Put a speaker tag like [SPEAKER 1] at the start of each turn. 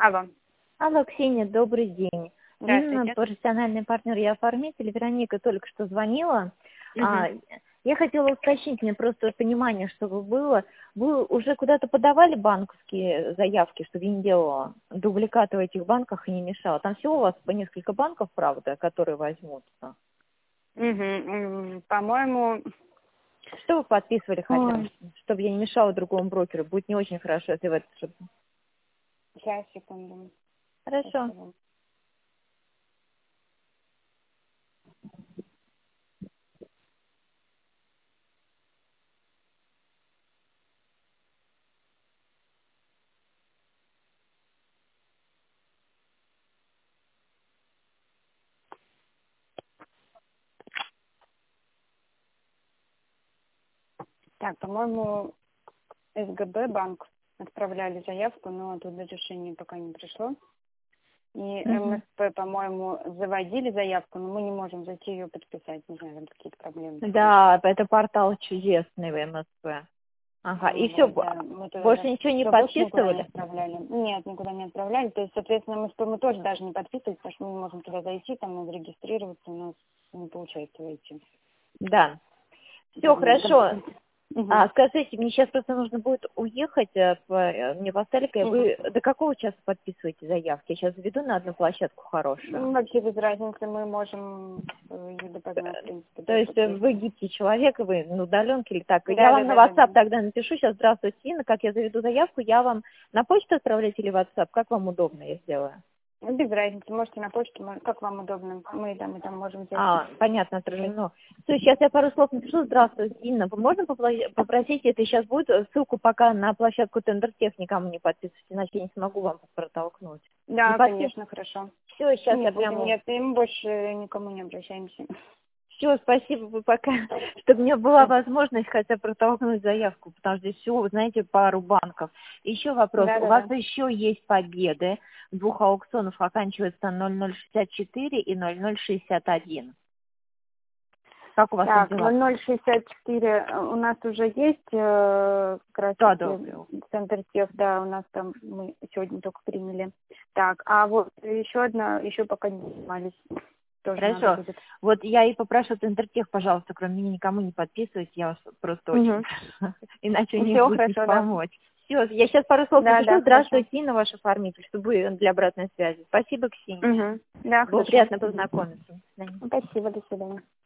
[SPEAKER 1] Алло.
[SPEAKER 2] Алло, Ксения, добрый день. Инна,
[SPEAKER 1] Здравствуйте.
[SPEAKER 2] профессиональный партнер и оформитель. Вероника только что звонила.
[SPEAKER 1] Мгм.
[SPEAKER 2] Я хотела уточнить, мне просто понимание, чтобы было. Вы уже куда-то подавали банковские заявки, чтобы я не делала дубликаты в этих банках и не мешала? Там всего у вас по несколько банков, правда, которые возьмутся.
[SPEAKER 1] По-моему,
[SPEAKER 2] Что вы подписывали хотя бы,
[SPEAKER 1] ой,
[SPEAKER 2] чтобы я не мешала другому брокеру? Будет не очень хорошо, если вы это...
[SPEAKER 1] сейчас, секунду.
[SPEAKER 2] Хорошо.
[SPEAKER 1] Спасибо. Так, по-моему, СГБ банк отправляли заявку, но оттуда решение пока не пришло. И
[SPEAKER 2] Мгм.
[SPEAKER 1] МСП, по-моему, заводили заявку, но мы не можем зайти ее подписать. Не знаю, там какие-то проблемы.
[SPEAKER 2] Да, это портал чудесный в МСП. Ага, и все,
[SPEAKER 1] Вот, да, мы туда
[SPEAKER 2] больше
[SPEAKER 1] даже
[SPEAKER 2] ничего не
[SPEAKER 1] больше никуда не
[SPEAKER 2] подписывали?
[SPEAKER 1] отправляли. Нет, никуда не отправляли. То есть, соответственно, МСП мы тоже даже не подписывать, потому что мы не можем туда зайти, там надо регистрироваться, у нас не получается войти.
[SPEAKER 2] Да. Все
[SPEAKER 1] Там,
[SPEAKER 2] хорошо.
[SPEAKER 1] допустим. Мгм.
[SPEAKER 2] Скажите, мне сейчас просто нужно будет уехать, мне поставили,
[SPEAKER 1] Мгм.
[SPEAKER 2] вы до какого часа подписываете заявки? Я сейчас заведу на одну площадку хорошую.
[SPEAKER 1] Вообще без разницы, мы можем и допоздна, в принципе,
[SPEAKER 2] То есть
[SPEAKER 1] даже
[SPEAKER 2] вы гибкий человек, вы на удаленке или так. Я
[SPEAKER 1] Да, да,
[SPEAKER 2] вам на
[SPEAKER 1] да, да,
[SPEAKER 2] WhatsApp
[SPEAKER 1] да.
[SPEAKER 2] тогда напишу сейчас, здравствуйте, Инна, как я заведу заявку, я вам на почту отправлять или в WhatsApp, как вам удобно, я сделаю.
[SPEAKER 1] Ну, без разницы, можете на почту, как вам удобно, мы и там можем сделать.
[SPEAKER 2] Понятно, отражено. Все, сейчас я пару слов напишу. Здравствуйте, Инна. Можно попросить, это сейчас будет ссылку пока на площадку Тендертех никому не подписывать, иначе я не смогу вам протолкнуть. Не
[SPEAKER 1] Да,
[SPEAKER 2] подписывайте.
[SPEAKER 1] конечно, хорошо.
[SPEAKER 2] Все, сейчас
[SPEAKER 1] Не
[SPEAKER 2] я
[SPEAKER 1] будем,
[SPEAKER 2] прямо...
[SPEAKER 1] нет, и мы больше никому не обращаемся.
[SPEAKER 2] Все, спасибо, вы пока, чтобы у меня была возможность хотя бы протолкнуть заявку, потому что здесь всего, вы знаете, пару банков. Еще вопрос.
[SPEAKER 1] Да,
[SPEAKER 2] У
[SPEAKER 1] да,
[SPEAKER 2] вас
[SPEAKER 1] да.
[SPEAKER 2] еще есть победы двух аукционов, оканчивается 0064 и 0061. Как у вас там
[SPEAKER 1] Так,
[SPEAKER 2] дела?
[SPEAKER 1] 0064 у нас уже есть как раз
[SPEAKER 2] Да,
[SPEAKER 1] таки
[SPEAKER 2] добрый.
[SPEAKER 1] центр тех, да, у нас там мы сегодня только приняли. Так, а вот еще одна, еще пока не занимались, тоже надо
[SPEAKER 2] Хорошо.
[SPEAKER 1] будет.
[SPEAKER 2] Вот я и попрошу Тендертех, пожалуйста, кроме меня никому не подписывать, я вас просто очень
[SPEAKER 1] Угу.
[SPEAKER 2] прошу. Иначе у них
[SPEAKER 1] Все
[SPEAKER 2] будет не
[SPEAKER 1] хорошо, да.
[SPEAKER 2] помочь. Все, я сейчас пару слов
[SPEAKER 1] Да,
[SPEAKER 2] напишу.
[SPEAKER 1] да, хорошо.
[SPEAKER 2] Здравствуйте, Инна, ваш оформитель, чтобы для обратной связи. Спасибо, Ксения.
[SPEAKER 1] Угу. Да,
[SPEAKER 2] Было
[SPEAKER 1] хорошо.
[SPEAKER 2] приятно познакомиться. До свидания.
[SPEAKER 1] Спасибо, до свидания.